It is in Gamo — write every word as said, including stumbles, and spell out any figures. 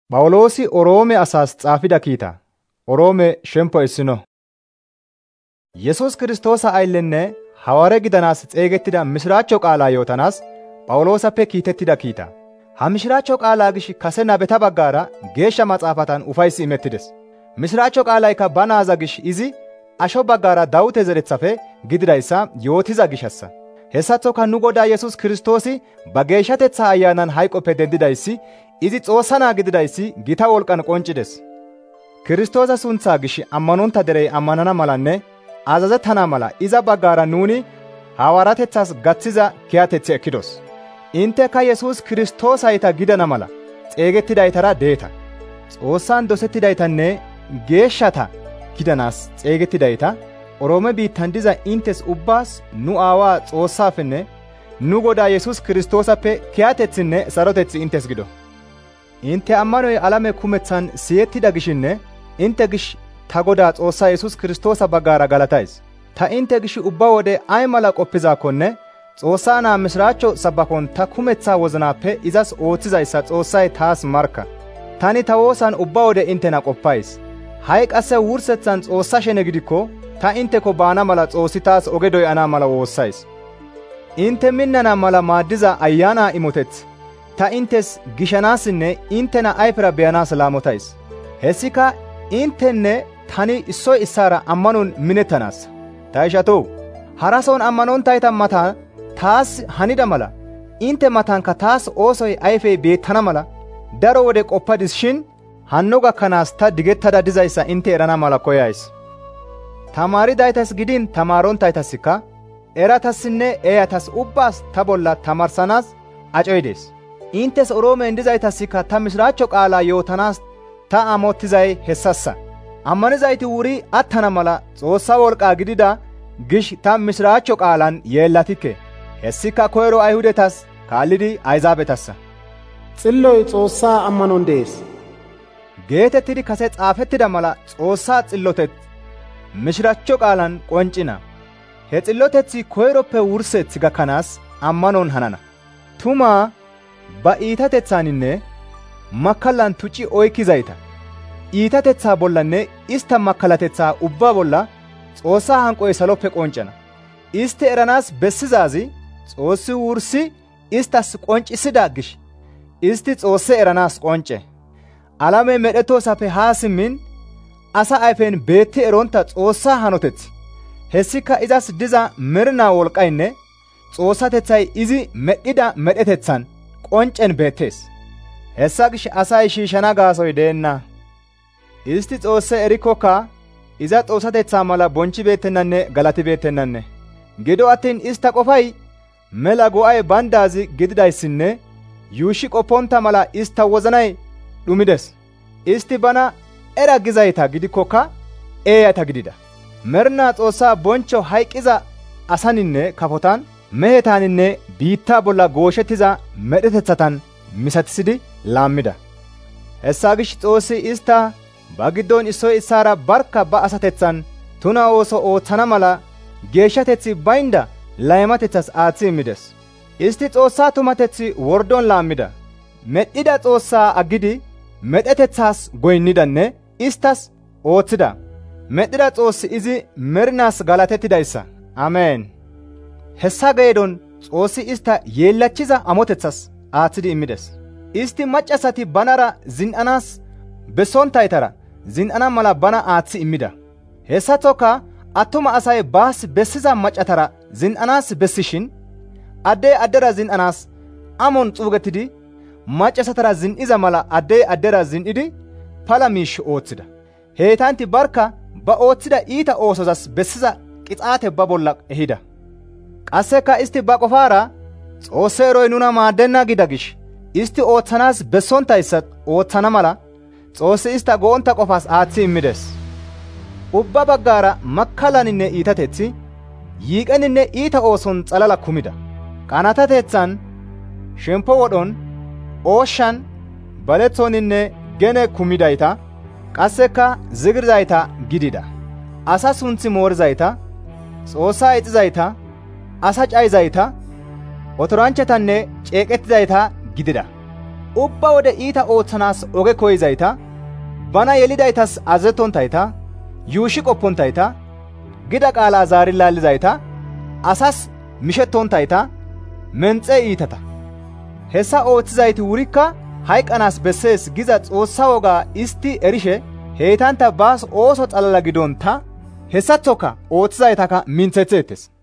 Phawuloosi Oroome asaas xaafida kiita. Oroome shemppo issino. Yesus Kiristoosa ayllenne hawaare gidanaas xeegettida mishiraachcho qaalaa yootanaas Phawuloosappe kiitettida kiita. Ha mishiraachcho qaalaa gish kase nabeta baggaara geeshsha maxaafatan ufayssi imettides. Mishiraachcho qaalaykka ba naaza gish izi asho baggaara Dawite zerethafe gididayssa yootiza gishassa. Hessaththoka nu Godaa Yesus Kiristoosi ba geeshshatetha Ayaanan hayqoppe dendidayssi izi Xoossa naa gididayssi gita wolqqan qonccides. Kiristoosa sunthaa gish ammanonta derey ammanana malanne azazettana mala iza baggaara nuuni hawaaratethas gaththiza kiyateth ekkidos. Intekka Yesus Kiristoosayta gidana mala xeegettidaytara deeta. Xoossan dosettidaytanne geeshshata gidanaas xeegettidayta Oroome biittan diza intes ubbaas nu Aawaa Xoossaafenne nu Godaa Yesus Kiristoosappe kiyatethinne saroteththi intes gido. Inte ammanoy alame kumethan siyettida gishinne inte gish ta Godaa Xoossaa Yesus Kiristoosa baggaara galatays. Ta inte gish ubba wode ay mala qoppizaakkonne Xoossaa naa mishiraachcho sabbakon ta kumeththa wozinappe izas ooththizayssa Xoossay taas markka. Tani ta woosan ubba wode intena qoppays. Ha'i qasse wursethan Xoossa shene gidikko ta inteko baana mala Xoossi taas oge doyana mala woossays. Inte minnana mala maaddiza ayyaana imoteth ta intes gishanaassinne intena ayfera beyanaas laamotays. Hessika intenne tani issoy issaara ammanon minettanaassa. Ta ishatoo, harason ammanontayta mata taas hanida mala inte matankka taas oosoy ayfey beettana mala daro wode qoppadis shin hanno gakkanaas ta digettada dizayssa inte erana mala koyays. Tamaaridaytas gidin tamaaronttaytassikka eratassinne eeyatas ubbaas ta bolla tamarsanaas acoy dees. Intes Oroomen dizaytassikka ta mishiraachcho qaalaa yootanaas ta amottizay hessassa. Ammanizayti wuri attana mala Xoossa wolqaa gidida gish ta mishiraachcho qaalan yeellatikke. Hessika koyro Ayhudetas kaallidi Ayzaabetassa. Xilloy Xoossaa ammanon dees. Geetettidi kase xaafettida mala Xoossaa xilloteth mishiraachcho qaalan qonccina. He xilloteththi koyroppe wurseth gakkanaas ammanon hanana. Tumaa ba iitatethaaninne makkallan tucci oykkizayta iitatethaa bollanne ista makkalatethaa ubbaa bolla Xoossaa hanqoy saloppe qonccana. Isti eranaas bessizaazi Xoossi wursi istas qonccisida gish isti Xoosse eranaas qoncce. Alamey medhettoosappe haa simmin asa ayfen beetti eronta Xoossaa hanoteth hessika izas diza mernaa wolqqaynne Xoossatethay izi medhida medhetethan qonccen beettees. Hessa gish asay shiishana gaasoy deenna. Isti Xoosse erikkokka iza Xoossatethaa mala bonchchibeettennanne galatibeettennanne. Gido attiin ista qofay mela go'ay bandaazi gididayssinne yuushshi qopponta mala ista wozanay dhumides. Isti bana era gizayta gidikkokka eeyata gidida. Mernaa Xoossaa bonchcho hayqqiza asaninne kafotan mehetaaninne biittaa bolla gooshettiza medhetethatan misatisidi laammida. Hessa gish Xoossi ista ba giddon issoy issaara barka ba asatethan tuna ooso ooththana mala geeshshateththi baynda laymatethas aaththi immides. Isti Xoossaa tumatethi wordon laammida. Medhida Xoossaa aggidi medhetethaas goynnidanne istas ooththida. Medhida Xoossi izi mernaas galatettidayssa. Ameen. Hessa geedon Xoossi ista yeellachiza amotethas aaththidi immides. Isti maccasati banara zin'anaas bessontaytara zin'ana mala bana aaththi immida. Hessaththoka attuma asay baas bessiza maccatara zin'anaas bessishin addey addera zin'anaas amon xuugettidi maccasatara zin'iza mala addey addera zin'idi pala miish ooththida. Heytanti barka ba ooththida iita oosozas bessiza qixaate ba bolla ehida. Qasseka isti ba qofaara Xoosse eroy nuna maaddenna gida gish isti ooththanaas bessontayssa ooththana mala Xoossi ista go'onta qofaas aaththi immides. Ubba baggaara makkallaninne iitatethi yiiqeninne iita ooson xalala kumida. Qanaatatethan shemppo wodhon ooshshan baleththoninne gene kumidayta qasseka zigirzayta gidida. Asa sunthi moorizayta, Xoossaa ixizayta, asa cayizayta, otoranchchatanne ceeqettizayta gidida. ubba wode iita ooththanaas oge koyizayta, bana yelidaytas azazettonttayta, yuushi qopponttayta, gida qaalaa zaari laallizayta, asas mishettonttayta, menxe iitata. Hessa ooththizayti wurikka hayqqanaas bessees giza Xoossa wogaa istti erishe heytantta baas ooso xalala gidontta hessaththoka ooththizaytaka mintheththeettes.